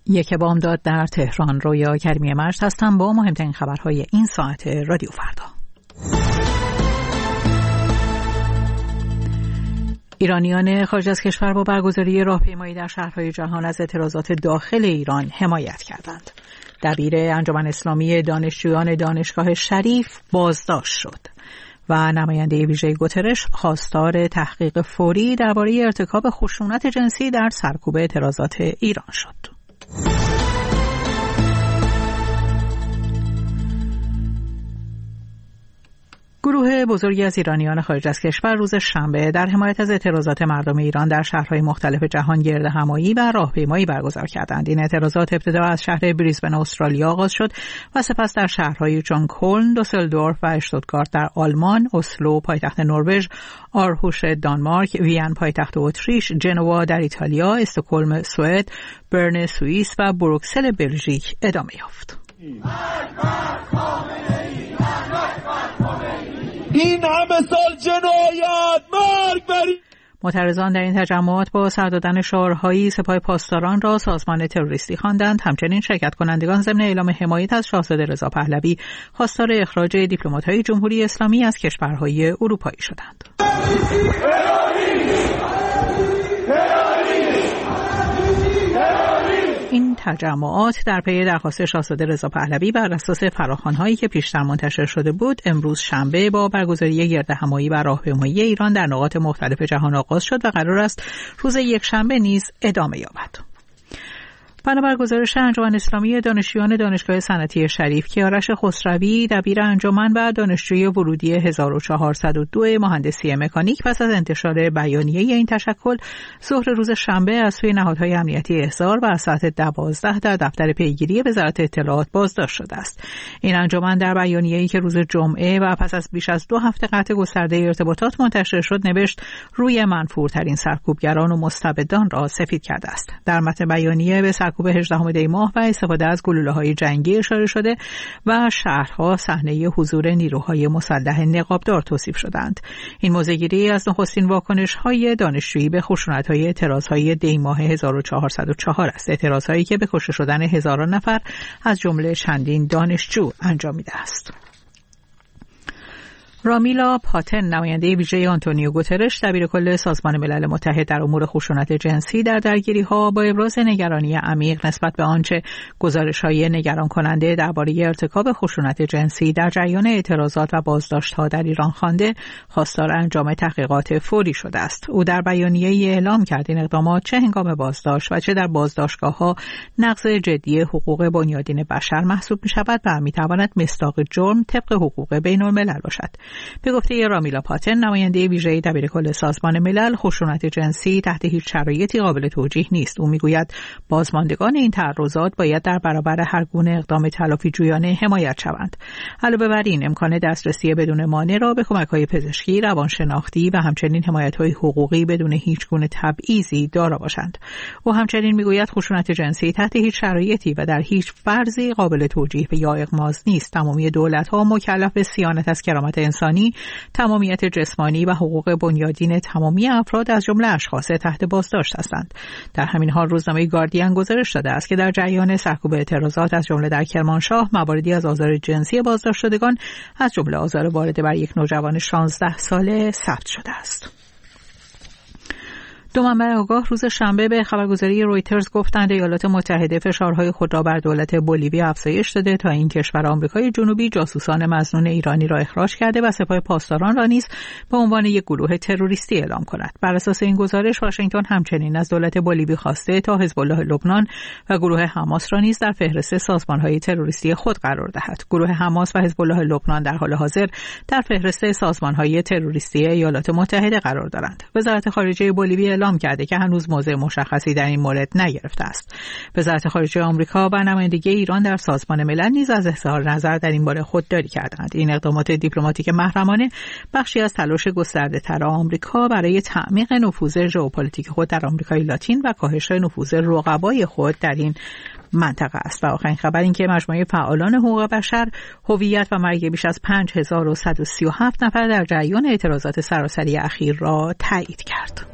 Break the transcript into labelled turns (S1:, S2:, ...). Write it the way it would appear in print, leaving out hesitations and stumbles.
S1: یک بامداد در تهران. رویا کریمی مرز هستم با مهمترین خبرهای این ساعت رادیو فردا. ایرانیان خارج از کشور با برگزاری راهپیمایی در شهرهای جهان از اعتراضات داخل ایران حمایت کردند. دبیر انجمن اسلامی دانشجویان دانشگاه شریف بازداشت شد و نماینده ویژه گوترش خواستار تحقیق فوری درباره ارتکاب خشونت جنسی در سرکوب اعتراضات ایران شد. گروه بزرگی از ایرانیان خارج از کشور روز شنبه در حمایت از اعتراضات مردم ایران در شهرهای مختلف جهان گردهمایی و راهپیمایی برگزار کردند. این اعتراضات ابتدا از شهر بریزبن استرالیا آغاز شد و سپس در شهرهای چون کلن، دوسلدورف و اشتوتگارت در آلمان، اسلو پایتخت نروژ، آرهوش دانمارک، وین پایتخت اتریش، جنوا در ایتالیا، استکهلم سوئد، برن سوئیس و بروکسل بلژیک ادامه یافت.
S2: این همه سال جنایت، مرگ بری.
S1: معترضان در این تجمعات با سر دادن شعارهایی سپاه پاسداران را سازمان تروریستی خواندند. همچنین شرکت کنندگان ضمن اعلام حمایت از شاهزاده رضا پهلوی خواستار اخراج دیپلمات‌های جمهوری اسلامی از کشورهای اروپایی شدند. این تجمعات در پی درخواست شاهزاده رضا پهلوی بر اساس فراخوان‌هایی که پیشتر منتشر شده بود، امروز شنبه با برگزاری گردهمایی و راهپیمایی ایران در نقاط مختلف جهان آغاز شد و قرار است روز یکشنبه نیز ادامه یابد. بنابر گزارش انجمن اسلامی دانشجویان دانشگاه صنعتی شریف، کیارش خسروی دبیر انجمن و دانشجوی ورودی 1402 مهندسی مکانیک پس از انتشار بیانیه این تشکل ظهر روز شنبه از سوی نهادهای امنیتی احضار و از ساعت 12 در دفتر پیگیری وزارت اطلاعات بازداشت شده است. این انجمن در بیانیه‌ای که روز جمعه و پس از بیش از 2 هفته قطع گسترده ارتباطات منتشر شد نوشت روی منفورترین سرکوبگران و مستبدان را سفید کرده است. در متن بیانیه به سرکوب 18 دی ماه و استفاده از گلوله‌های جنگی اشاره شده و شهرها صحنه حضور نیروهای مسلح نقابدار توصیف شدند. این موضع‌گیری از نخستین واکنش‌های دانشجویی به خشونت‌های اعتراض‌های دی ماه 1404 است، اعتراض‌هایی که به کشته شدن هزاران نفر از جمله چندین دانشجو انجامیده است. رامیلا پاتن، نماینده ویژه آنتونیو گوترش دبیر کل سازمان ملل متحد در امور خشونت جنسی در درگیری‌ها، با ابراز نگرانی عمیق نسبت به آنچه گزارش‌های نگران کننده درباره ارتکاب خشونت جنسی در جریان اعتراضات و بازداشت‌ها در ایران خوانده، خواستار انجام تحقیقات فوری شده است. او در بیانیه‌ای اعلام کرد این اقدامات چه هنگام بازداشت و چه در بازداشتگاه‌ها نقض جدی حقوق بنیادین بشر محسوب می‌شود و می‌تواند مصداق جرم طبق حقوق بین‌الملل باشد. به گفته رامیلا پاتن، نماینده ویژه دبیر کل سازمان ملل، خشونت جنسی تحت هیچ شرایطی قابل توجیه نیست. او میگوید بازماندگان این تعرضات باید در برابر هر گونه اقدام تلافی‌جویانه حمایت شوند. علاوه بر این، امکان دسترسی بدون مانع را به کمک‌های پزشکی، روانشناختی و همچنین حمایت‌های حقوقی بدون هیچ گونه تبعیضی دارا باشند. او همچنین میگوید خشونت جنسی تحت هیچ شرایطی و در هیچ فرضی قابل توجیه یا اغماض نیست. تمامی دولت‌ها مکلف به صیانت از کرامت انسانی، تمامیت جسمانی و حقوق بنیادین تمامی افراد از جمله اشخاص تحت بازداشت هستند. در همین حال روزنامه گاردین گزارش داده است که در جریان سرکوب اعتراضات از جمله در کرمانشاه مواردی از آزار جنسی بازداشت شدگان از جمله آزار وارد بر یک نوجوان 16 ساله ثبت شده است. دو منبع آگاه روز شنبه به خبرگزاری رویترز گفتند ایالات متحده فشارهای خود را بر دولت بولیوی افزایش داده تا این کشور آمریکای جنوبی جاسوسان مظنون ایرانی را اخراج کرده و سپاه پاسداران را نیز به عنوان یک گروه تروریستی اعلام کند. بر اساس این گزارش واشنگتن همچنین از دولت بولیوی خواسته تا حزب الله لبنان و گروه حماس را نیز در فهرست سازمان‌های تروریستی خود قرار دهد. گروه حماس و حزب الله لبنان در حال حاضر در فهرست سازمان‌های تروریستی ایالات متحده قرار دارند. وزارت خارجه بولیوی اعلام کرده که هنوز موضع مشخصی در این مورد نگرفته است. وزارت خارجه آمریکا و نمایندگی ایران در سازمان ملل نیز از اظهار نظر در این باره خودداری کردند. این اقدامات دیپلماتیک محرمانه بخشی از تلاش گسترده‌تر آمریکا برای تعمیق نفوذ ژئوپلیتیک خود در آمریکای لاتین و کاهش نفوذ رقبای خود در این منطقه است. و آخرین خبر این که مجموعه فعالان حقوق بشر هویت و مرگ بیش از 5137 نفر در جریان اعتراضات سراسری اخیر را تایید کرد.